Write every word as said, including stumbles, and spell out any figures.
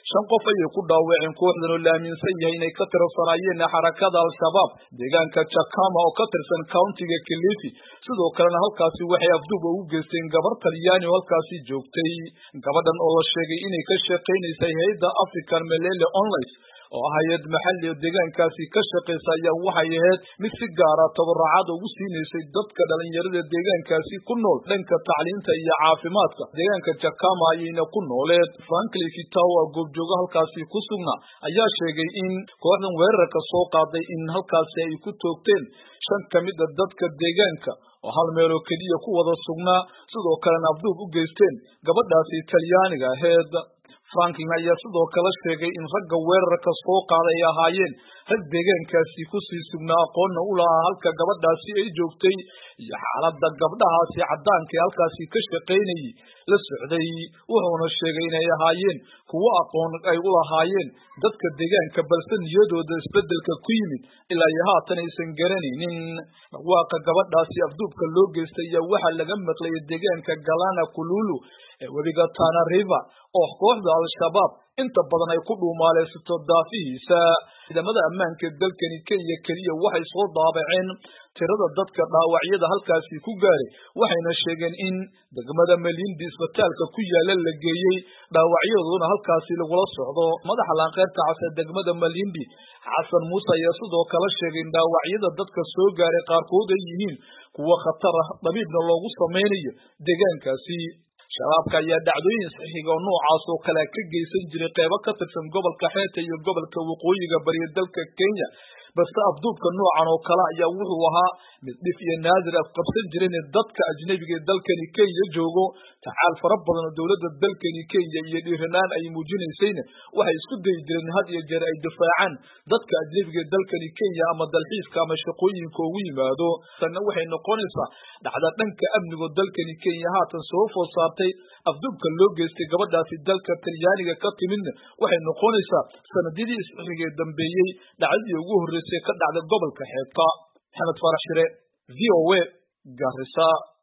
shan qof ayay ku dhaawaceen kooxdan oo la aaminsan yahay inay ka tirsanayeen xarakada al-shabaab deegaanka Chakama oo ka tirsan countiga Kilifi sidoo kalena halkaasi waxay afduub ugu geysteen gabar Talyaani oo halkaasi joogtay gabadhan oo la sheegay inay ka shaqeynaysay hay'adda African Malele Online oo hay'ad maxalli ah deegaankaasi ka shaqeysa ayaa waxay ahayd mid si gaar ah tabarucaad ugu siineysay dadka dhalinyarada deegaankaasi ku nool dhanka tacliinta iyo caafimaadka deegaanka Chakama ayayna ku nooleed Franklin Kitawa goobjooga halkaasi ku sugnaa ayaa sheegay in kooxdan weerarka soo qaaday in halkaasi ay ku toogteen shan ka mid ah dadka deegaanka oo hal meel oo kaliya ku wada sugnaa sidoo kalena afduub u geysteen gabadhaasi Talyaaniga ahayd Franklin ayaa sidoo kale sheegay in ragga weerarka soo qaaday ay ahaayeen rag deegaankaasi ku sii sugnaa aqoonna u lahaa halka gabadhaasi ay joogtay iyo xaaladda gabdhahaasi caddaanka ee halkaasi ka shaqaynayay la socday wuxuuna sheegay inay ahaayeen kuwo aqoon ay u lahaayeen dadka deegaanka balse niyadooda isbeddelka ku yimid ilaa iyo haatan aysan garanaynin waaqa gabadhaasi afduubka loo geystay ayaa waxaa laga maqlayay deegaanka Galana Kululu ee webiga Tana River oo kooxda al-shabaab inta badan ay ku dhuumaaleysato daafihiisa ciidamada ammaanka dalkani Kenya kaliya waxay soo daabaceen tirada dadka dhaawacyada halkaasi ku gaaray waxayna sheegeen in degmada Malindi isbitaalka ku yaala la geeyay dhaawacyadoona halkaasi lagula socdo madaxa laanqeyrta cas ee degmada Malindi Xasan Muuse ayaa sidoo kale sheegay in dhaawacyada dadka soo gaaray qaarkood ay yihiin kuwa khatar ah dabiibna loogu sameynayo deegaankaasi shabaabka ayaa dhacdooyin saxiiga oo noocaas oo kale ka geysan jiray qaybo ka tirsan gobolka Xeebta iyo gobolka Waqooyiga bari dalka Kenya balse afduubka noocan oo kale ayaa wuxuu ahaa mid dhif iyo naadir ah qabsan jireen dadka ajnabiga ee dalkani Kenya joogo tacaal fara badan oo dawladda dalkani Kenya iyo dhiiranaan ay muujinaysayna waxay isku day jireen had iyo jeer ay difaacaan dadka ajnabiga ee dalkani Kenya ama dalxiiska ama shaqooyinka ugu yimaado tan waxay noqonaysaa dhacda dhanka amniga dalkani Kenya haatan soo food saartay afduubka loo geystay gabadhaasi dalka Talyaaniga ka timidna waxay noqonaysaa sanadidii isxigay dambeeyay dhacdadii ugu horeysay ka dhacday gobolka Xeebta Maxamed Farax Shire V O A Garissa.